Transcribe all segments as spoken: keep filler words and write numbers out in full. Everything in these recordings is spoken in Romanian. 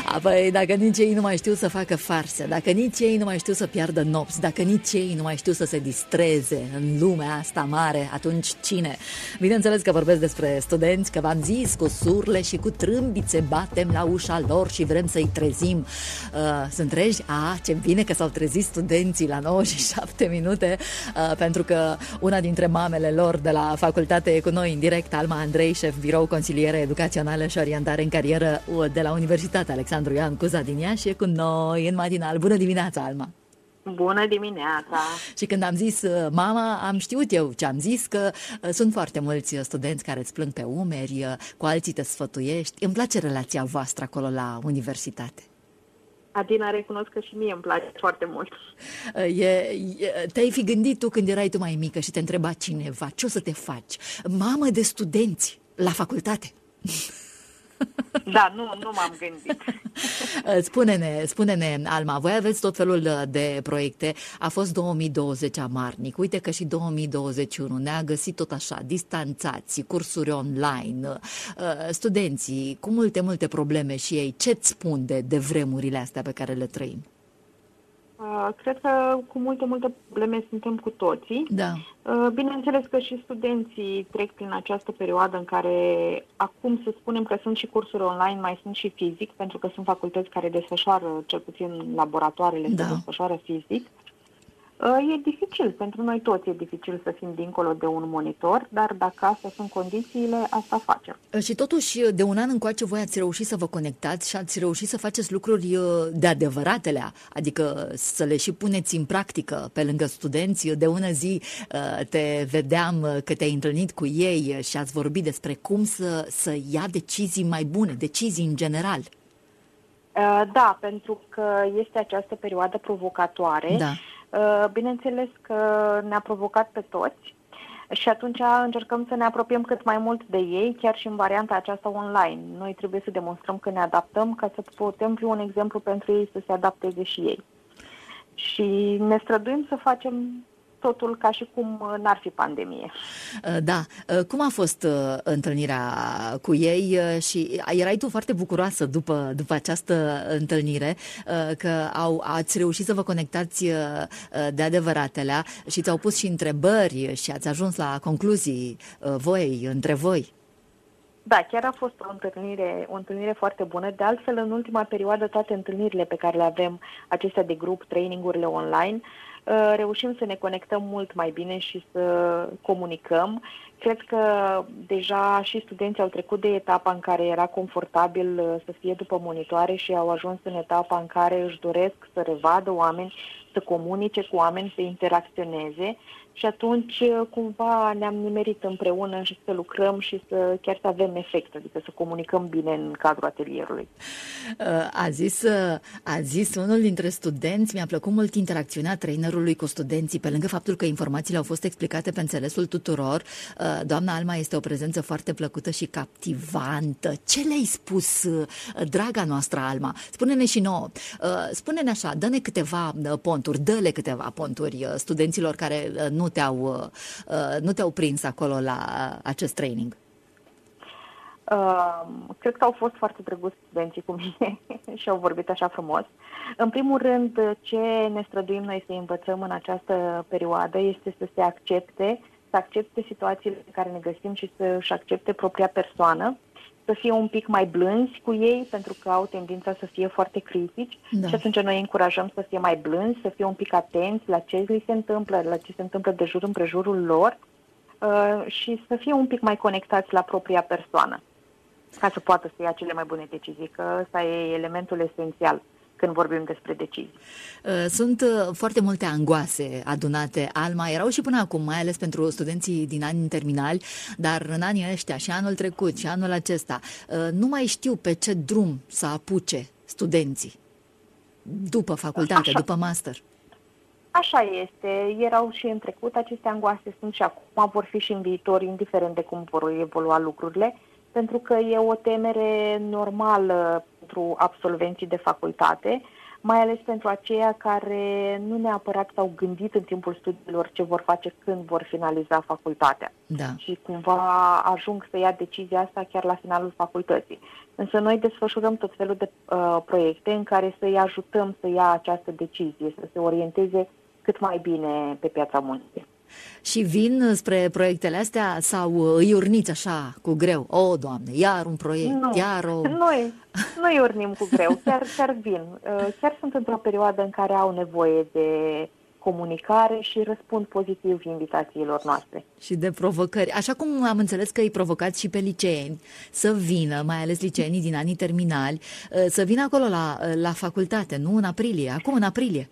Apoi, dacă nici ei nu mai știu să facă farse, dacă nici ei nu mai știu să piardă nopți, dacă nici ei nu mai știu să se distreze în lumea asta mare, atunci cine? Bineînțeles că vorbesc despre studenți, că v-am zis, cu surle și cu trâmbițe batem la ușa lor și vrem să-i trezim. Uh, sunt treji? Ah, ce bine că s-au trezit studenții la nouă și șapte minute, uh, pentru că una dintre mamele lor de la facultate e cu noi în direct, Alma Andrei, șef birou consiliere educațională și orientare în carieră de la Universitatea Alexandru Ioan Cuza din Iași, e cu noi în matinal. Bună dimineața, Alma! Bună dimineața! Și când am zis mama, am știut eu ce am zis, că sunt foarte mulți studenți care îți plâng pe umeri, cu alții te sfătuiești. Îmi place relația voastră acolo la universitate. Adina, recunosc că și mie îmi place foarte mult. E, e, te-ai fi gândit tu când erai tu mai mică și te întreba cineva, ce o să te faci? Mamă de studenți la facultate? Da, nu, nu m-am gândit. Spune-ne, spune-ne, Alma, voi aveți tot felul de proiecte. A fost două mii douăzeci amarnic. Uite că și două mii douăzeci și unu ne-a găsit tot așa, distanțați, cursuri online, studenții cu multe, multe probleme și ei. Ce-ți spun de, de vremurile astea pe care le trăim? Uh, cred că cu multe, multe probleme suntem cu toții. Da. Uh, bineînțeles că și studenții trec prin această perioadă în care, acum să spunem că sunt și cursuri online, mai sunt și fizic, pentru că sunt facultăți care desfășoară, cel puțin laboratoarele da. se desfășoară fizic. Uh, e dificil, pentru noi toți e dificil să fim dincolo de un monitor, dar dacă astea sunt condițiile, asta facem. Și totuși, de un an încoace voi ați reușit să vă conectați și ați reușit să faceți lucruri de adevăratele, adică să le și puneți în practică pe lângă studenți. De ună zi te vedeam că te-ai întâlnit cu ei și ați vorbit despre cum să, să ia decizii mai bune, decizii în general. Da, pentru că este această perioadă provocatoare. Da. Bineînțeles că ne-a provocat pe toți și atunci încercăm să ne apropiem cât mai mult de ei, chiar și în varianta aceasta online. Noi trebuie să demonstrăm că ne adaptăm ca să putem fi un exemplu pentru ei să se adapteze și ei. Și ne străduim să facem totul ca și cum n-ar fi pandemie. Da. Cum a fost întâlnirea cu ei și erai tu foarte bucuroasă după, după această întâlnire că au, ați reușit să vă conectați de adevăratelea și ți-au pus și întrebări și ați ajuns la concluzii voi, între voi? Da, chiar a fost o întâlnire, o întâlnire foarte bună. De altfel, în ultima perioadă, toate întâlnirile pe care le avem, acestea de grup, trainingurile online, reușim să ne conectăm mult mai bine și să comunicăm. Cred că deja și studenții au trecut de etapa în care era confortabil să fie după monitoare și au ajuns în etapa în care își doresc să revadă oameni, să comunice cu oameni, să interacționeze. Și atunci, cumva, ne-am nimerit împreună și să lucrăm și să chiar să avem efect, adică să comunicăm bine în cadrul atelierului. A zis, a zis unul dintre studenți, mi-a plăcut mult interacțiunea trainerului cu studenții, pe lângă faptul că informațiile au fost explicate pe înțelesul tuturor. Doamna Alma este o prezență foarte plăcută și captivantă. Ce le-ai spus, draga noastră Alma? Spune-ne și nouă. Spune-ne așa, dă-ne câteva ponturi, dă-le câteva ponturi studenților care nu Nu te-au, nu te-au prins acolo la acest training? Uh, cred că au fost foarte drăguți studenții cu mine și au vorbit așa frumos. În primul rând, ce ne străduim noi să învățăm în această perioadă este să se accepte, să accepte situațiile în care ne găsim și să-și accepte propria persoană, să fie un pic mai blânzi cu ei, pentru că au tendința să fie foarte critici. Da. Și atunci noi încurajăm să fie mai blânzi, să fie un pic atenți la ce li se întâmplă, la ce se întâmplă de jur împrejurul lor uh, și să fie un pic mai conectați la propria persoană, ca să poată să ia cele mai bune decizii, că ăsta e elementul esențial când vorbim despre decizii. Sunt foarte multe angoase adunate, Alma, erau și până acum, mai ales pentru studenții din ani terminali, dar în anii ăștia și anul trecut și anul acesta, nu mai știu pe ce drum să apuce studenții după facultate, Așa. după master. Așa este, erau și în trecut, aceste angoase sunt și acum, vor fi și în viitor, indiferent de cum vor evolua lucrurile, pentru că e o temere normală pentru absolvenții de facultate. mai ales pentru aceia care nu neapărat s-au gândit în timpul studiilor ce vor face când vor finaliza facultatea. Da. Și cumva ajung să ia decizia asta chiar la finalul facultății. Însă noi desfășurăm tot felul de uh, proiecte în care să-i ajutăm să ia această decizie, să se orienteze cât mai bine pe piața muncii. Și vin spre proiectele astea sau îi urniți așa cu greu? O, Doamne, iar un proiect, nu, iar o... Noi, noi urnim cu greu, chiar, chiar vin. Chiar sunt într-o perioadă în care au nevoie de comunicare și răspund pozitiv invitațiilor noastre. Și de provocări. Așa cum am înțeles că îi provocați și pe liceeni să vină, mai ales liceenii din anii terminali, să vină acolo la, la facultate, nu în aprilie, acum în aprilie.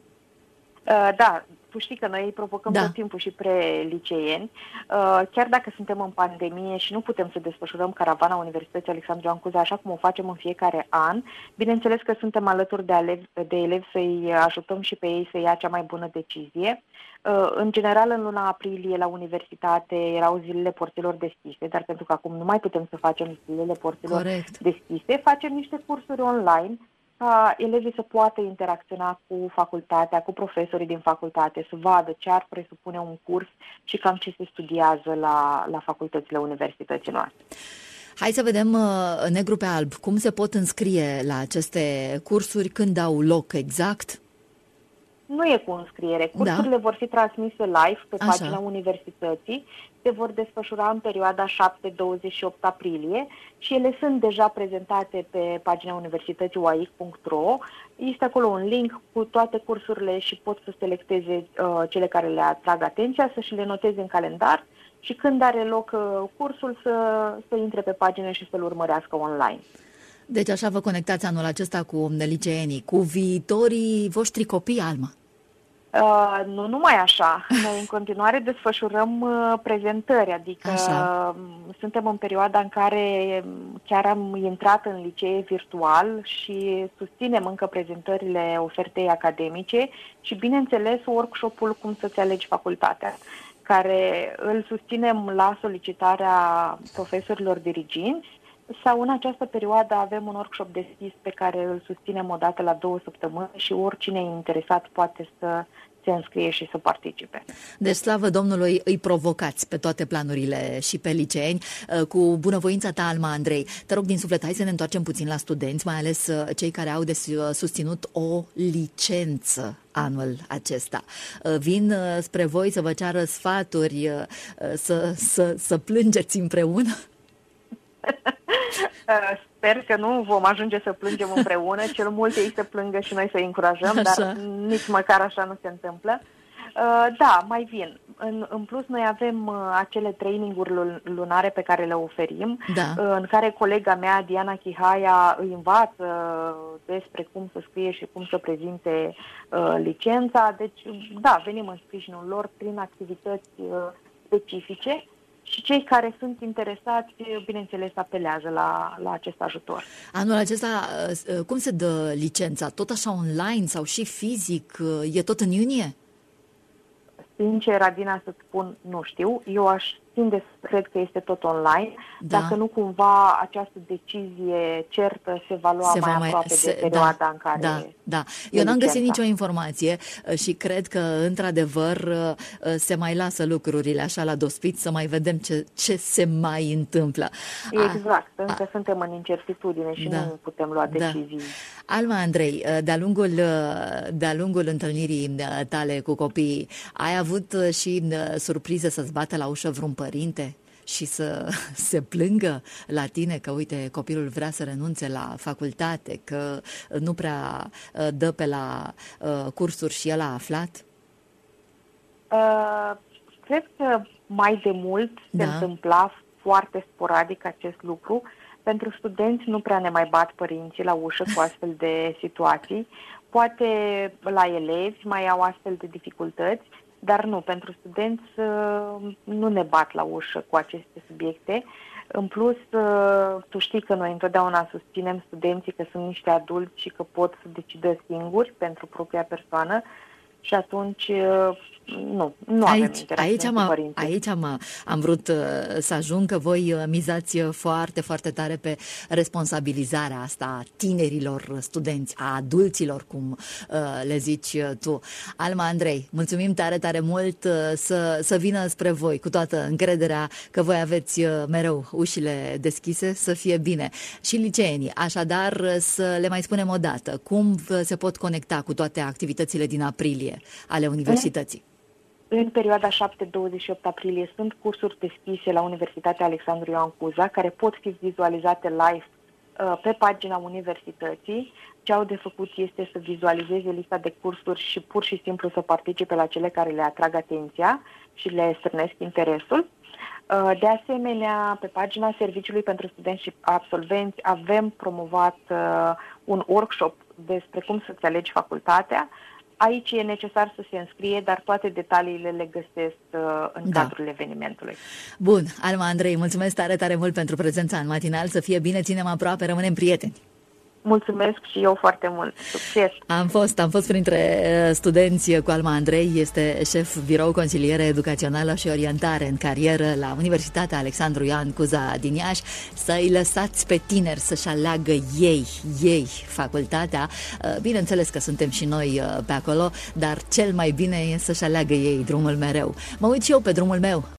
Da, tu știi că noi îi provocăm da. tot timpul și pre-liceeni. Chiar dacă suntem în pandemie și nu putem să desfășurăm caravana Universității Alexandru Ioan Cuza așa cum o facem în fiecare an, bineînțeles că suntem alături de elevi, de elevi să-i ajutăm și pe ei să ia cea mai bună decizie. În general, în luna aprilie la universitate erau zilele porților deschise, dar pentru că acum nu mai putem să facem zilele porților Corect. deschise, facem niște cursuri online ca elevii să poată interacționa cu facultatea, cu profesorii din facultate, să vadă ce ar presupune un curs și cam ce se studiază la, la facultățile universității noastre. Hai să vedem negru pe alb. Cum se pot înscrie la aceste cursuri? Când au loc exact? Nu e cu înscriere. Cursurile da. vor fi transmise live pe Așa. pagina universității. Se vor desfășura în perioada șapte douăzeci și opt aprilie și ele sunt deja prezentate pe pagina universității u a i c punct r o. Este acolo un link cu toate cursurile și pot să selecteze uh, cele care le atrag atenția, să și le noteze în calendar și când are loc uh, cursul să, să intre pe pagină și să-l urmărească online. Deci așa vă conectați anul acesta cu liceenii, cu viitorii voștri copii, Alma. Uh, nu numai așa. Noi în continuare desfășurăm uh, prezentări, adică uh, suntem în perioada în care chiar am intrat în licee virtual și susținem încă prezentările ofertei academice și, bineînțeles, workshop-ul Cum să-ți alegi facultatea, care îl susținem la solicitarea profesorilor diriginți, sau în această perioadă avem un workshop deschis pe care îl susținem o dată la două săptămâni și oricine e interesat poate să se înscrie și să participe. Deci, slavă Domnului, îi provocați pe toate planurile și pe liceeni. Cu bunăvoința ta, Alma Andrei, te rog din suflet, hai să ne întoarcem puțin la studenți, mai ales cei care au de susținut o licență anul acesta. Vin spre voi să vă ceară sfaturi, să, să, să plângeți împreună? Sper că nu vom ajunge să plângem împreună, cel mult ei să plângă și noi să-i încurajăm, așa. Dar nici măcar așa nu se întâmplă. Da, mai vin. În, în plus, noi avem acele traininguri lunare pe care le oferim, da. în care colega mea, Diana Chihaia, îi învață despre cum să scrie și cum să prezinte uh, licența. Deci, da, venim în sprijinul lor prin activități uh, specifice. Și cei care sunt interesați, bineînțeles, apelează la, la acest ajutor. Anul acesta, cum se dă licența? Tot așa online sau și fizic? E tot în iunie? Sincer, Adina, să spun, nu știu. Eu aș tinde să cred că este tot online, da. Dacă nu cumva această decizie certă se va lua se mai va aproape mai, se, de perioada da, în care... Da, da. Eu n-am găsit nicio informație și cred că, într-adevăr, se mai lasă lucrurile așa la dospit să mai vedem ce, ce se mai întâmplă. Exact, a, încă a, suntem în incertitudine și da, nu putem lua decizii. Da. Alma Andrei, de-a lungul, de-a lungul întâlnirii tale cu copiii, ai avut și surprize să-ți bată la ușă vreun părinte și să se plângă la tine că, uite, copilul vrea să renunțe la facultate, că nu prea dă pe la uh, cursuri și el a aflat? Uh, cred că mai de mult da. se întâmpla foarte sporadic acest lucru. Pentru studenți nu prea ne mai bat părinții la ușă cu astfel de situații. Poate la elevi mai au astfel de dificultăți, dar nu, pentru studenți nu ne bat la ușă cu aceste subiecte. În plus, tu știi că noi întotdeauna susținem studenții că sunt niște adulți și că pot să decidă singuri pentru propria persoană și atunci nu, nu aici, avem interacțiune aici cu am, părinții. aici am, am vrut uh, să ajung, că voi uh, mizați foarte, foarte tare pe responsabilizarea asta a tinerilor studenți, a adulților, cum uh, le zici uh, tu. Alma Andrei, mulțumim tare, tare mult uh, să, să vină spre voi cu toată încrederea că voi aveți uh, mereu ușile deschise, să fie bine. Și liceenii, așadar uh, să le mai spunem o dată, cum uh, se pot conecta cu toate activitățile din aprilie ale universității? În perioada șapte douăzeci și opt aprilie sunt cursuri deschise la Universitatea Alexandru Ioan Cuza, care pot fi vizualizate live uh, pe pagina universității. Ce au de făcut este să vizualizeze lista de cursuri și pur și simplu să participe la cele care le atrag atenția și le strânesc interesul. Uh, de asemenea, pe pagina Serviciului pentru Studenți și Absolvenți avem promovat uh, un workshop despre cum să-ți alegi facultatea. Aici e necesar să se înscrie, dar toate detaliile le găsesc uh, în da. cadrul evenimentului. Bun, Alma Andrei, mulțumesc tare, tare mult pentru prezența în matinal. Să fie bine, ținem aproape, rămânem prieteni. Mulțumesc și eu foarte mult. Succes! Am fost, am fost printre studenți cu Alma Andrei, este șef birou consiliere educațională și orientare în carieră la Universitatea Alexandru Ioan Cuza din Iași. Să-i lăsați pe tineri să-și aleagă ei, ei facultatea. Bineînțeles că suntem și noi pe acolo, dar cel mai bine e să-și aleagă ei drumul mereu. Mă uit și eu pe drumul meu.